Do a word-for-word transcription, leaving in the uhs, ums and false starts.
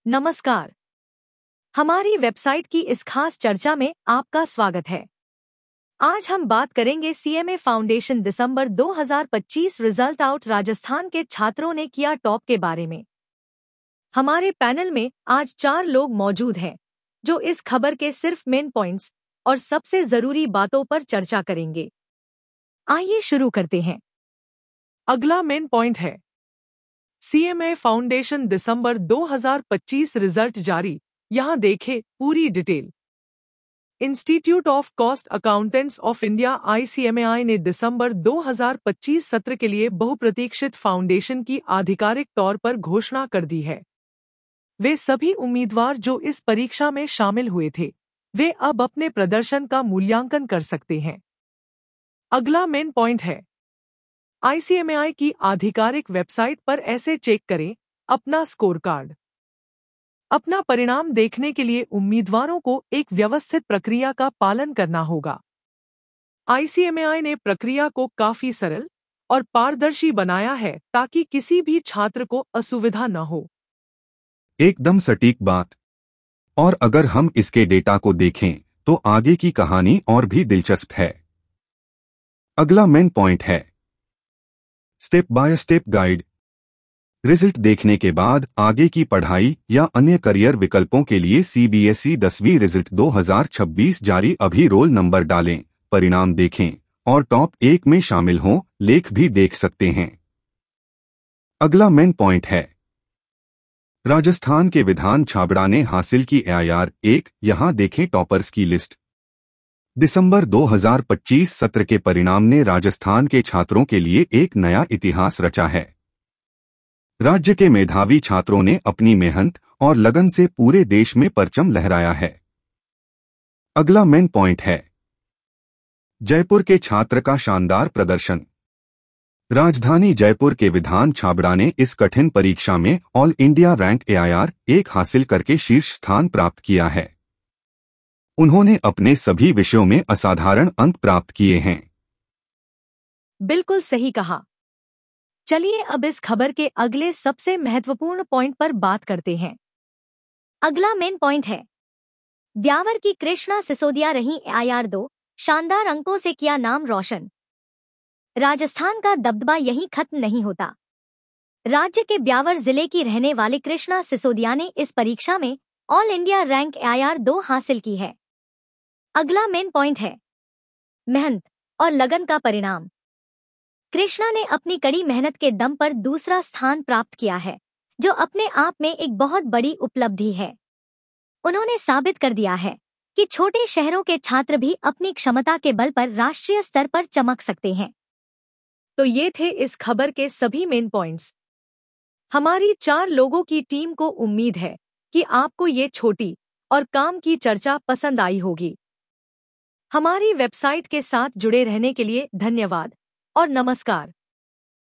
नमस्कार। हमारी वेबसाइट की इस खास चर्चा में आपका स्वागत है। आज हम बात करेंगे सीएमए फाउंडेशन दिसंबर दो हज़ार पच्चीस रिजल्ट आउट राजस्थान के छात्रों ने किया टॉप के बारे में। हमारे पैनल में आज चार लोग मौजूद हैं जो इस खबर के सिर्फ मेन पॉइंट्स और सबसे जरूरी बातों पर चर्चा करेंगे। आइए शुरू करते हैं। अगला मेन पॉइंट है सीएमए फाउंडेशन दिसंबर दो हज़ार पच्चीस रिजल्ट जारी। यहां देखें पूरी detail. Institute of cost accountants of India ICMAI ने दिसंबर दो हज़ार पच्चीस सत्र के लिए बहुप्रतीक्षित फाउंडेशन की आधिकारिक तौर पर घोषणा कर दी है। वे सभी उम्मीदवार जो इस परीक्षा में शामिल हुए थे, वे अब अपने प्रदर्शन का मूल्यांकन कर सकते हैं। अगला मेन पॉइंट है आईसीएमएआई की आधिकारिक वेबसाइट पर ऐसे चेक करें अपना स्कोर कार्ड। अपना परिणाम देखने के लिए उम्मीदवारों को एक व्यवस्थित प्रक्रिया का पालन करना होगा। आईसीएमएआई ने प्रक्रिया को काफी सरल और पारदर्शी बनाया है ताकि किसी भी छात्र को असुविधा न हो। एकदम सटीक बात। और अगर हम इसके डेटा को देखें तो आगे की कहानी और भी दिलचस्प है। अगला मेन पॉइंट है step by step guide. Result देखने के बाद आगे की पढ़ाई या अन्य करियर विकल्पों के लिए सीबीएसई दसवीं रिजल्ट दो हज़ार छब्बीस जारी। अभी रोल नंबर डालें, परिणाम देखें और टॉप एक में शामिल हों। लेख भी देख सकते हैं। अगला मेन पॉइंट है राजस्थान के विधान छाबड़ा ने हासिल की एआईआर एक। यहां देखें टॉपर्स की लिस्ट। दिसंबर दो हज़ार पच्चीस सत्र के परिणाम ने राजस्थान के छात्रों के लिए एक नया इतिहास रचा है। राज्य के मेधावी छात्रों ने अपनी मेहनत और लगन से पूरे देश में परचम लहराया है। अगला मेन पॉइंट है जयपुर के छात्र का शानदार प्रदर्शन। राजधानी जयपुर के विधान छाबड़ा ने इस कठिन परीक्षा में ऑल इंडिया रैंक एआईआर एक हासिल करके शीर्ष स्थान प्राप्त किया है। उन्होंने अपने सभी विषयों में असाधारण अंक प्राप्त किए हैं। बिल्कुल सही कहा। चलिए अब इस खबर के अगले सबसे महत्वपूर्ण पॉइंट पर बात करते हैं। अगला मेन पॉइंट है ब्यावर की कृष्णा सिसोदिया रही एआईआर दो। शानदार अंकों से किया नाम रोशन। राजस्थान का दबदबा यहीं खत्म नहीं होता। राज्य के ब्यावर जिले की रहने वाली कृष्णा सिसोदिया ने इस परीक्षा में ऑल इंडिया रैंक एआईआर दो हासिल की है। अगला मेन पॉइंट है मेहनत और लगन का परिणाम। कृष्णा ने अपनी कड़ी मेहनत के दम पर दूसरा स्थान प्राप्त किया है, जो अपने आप में एक बहुत बड़ी उपलब्धि है। उन्होंने साबित कर दिया है कि छोटे शहरों के छात्र भी अपनी क्षमता के बल पर राष्ट्रीय स्तर पर चमक सकते हैं। तो ये थे इस खबर के सभी मेन पॉइंट्स। हमारी चार लोगों की टीम को उम्मीद है कि आपको ये छोटी और काम की चर्चा पसंद आई होगी। हमारी वेबसाइट के साथ जुड़े रहने के लिए धन्यवाद और नमस्कार।